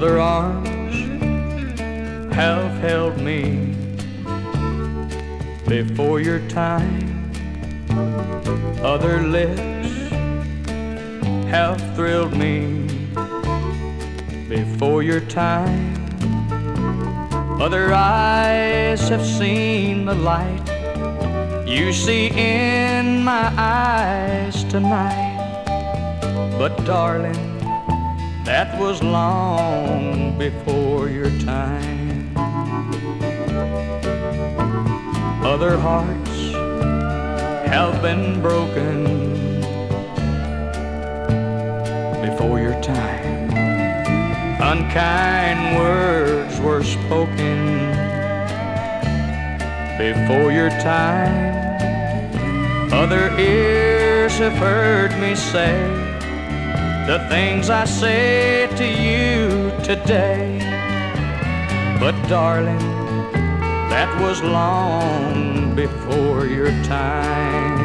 Other arms have held me before your time. Other lips have thrilled me before your time. Other eyes have seen the light you see in my eyes tonight. But darling, that was long before your time. Other hearts have been broken before your time. Unkind words were spoken before your time. Other ears have heard me say the things I say to you today. But darling, that was long before your time.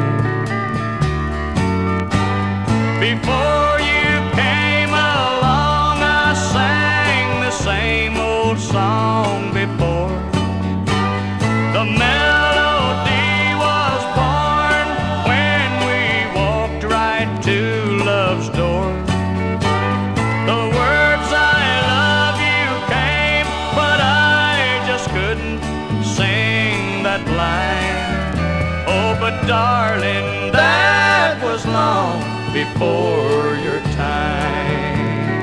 Before you came along, I sang the same old song before. The melody was born when we walked right to love's door. The words I love you came, but I just couldn't sing that line. Oh, but darling, that was long before your time.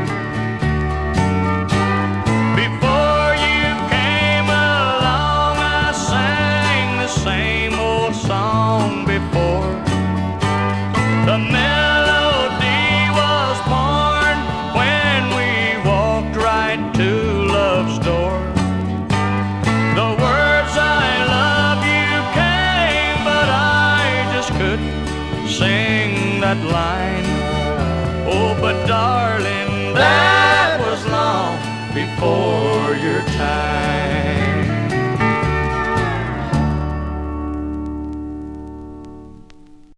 Before you came along, I sang the same old song before. The melody was born when we walked right to love's door. The words I love you came, but I just couldn't sing that line. Oh, but darling, that was long before your time.